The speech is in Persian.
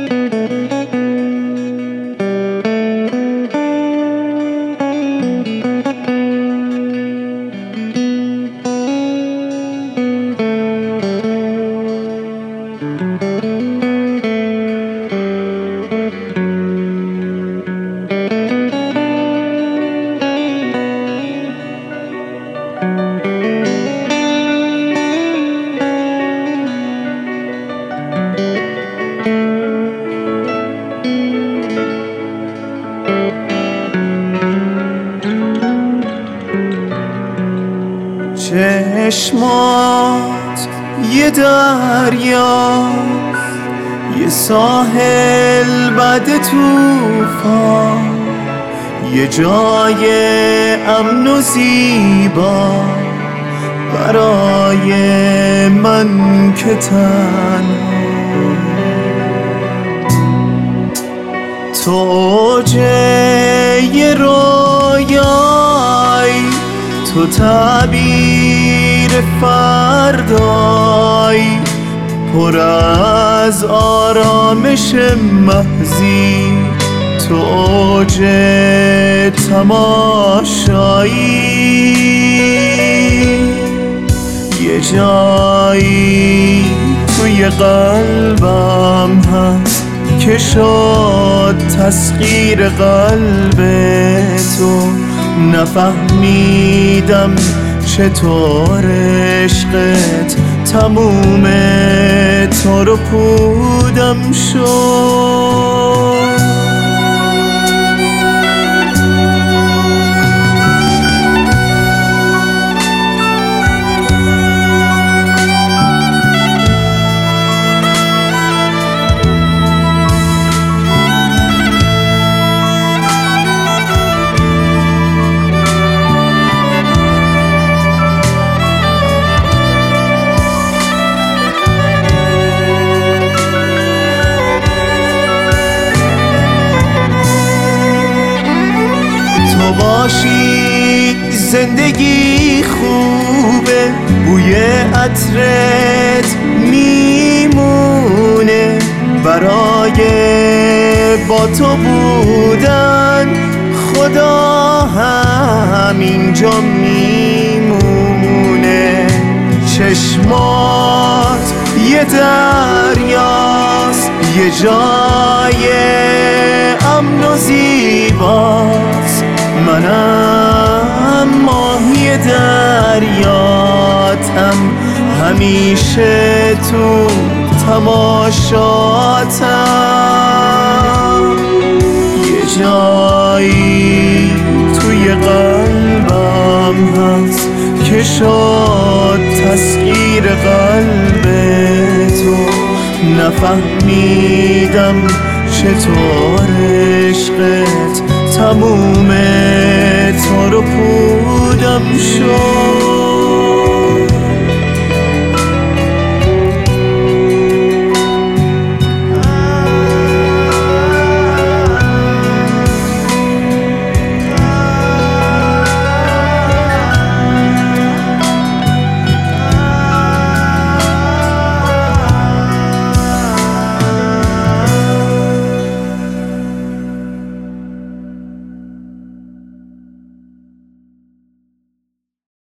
چشمات یه دریاست، یه ساحل بعد طوفان، یه جای امن و زیبا برای من که تنها. تو اوج یه رویایی، تو تعبیر فردایی، پر از آرامش محضی. تو اوج تماشایی، یه جایی توی قلبم هست که شد تسخیر قلب تو. نفهمیدم چطور عشقت تموم تو رو پودم شد. باشی زندگی خوبه، بوی عطرت میمونه، برای با تو بودن خدا همینجا میمونه. چشمات یه دریاست، یه جای امن و زیباست، منم ماهی دریاتم، همیشه تو تماشاتم. یه جایی توی قلبم هست که شد تسخیر قلب تو. نفهمیدم چطور عشقت تموم تو رو پودم شد.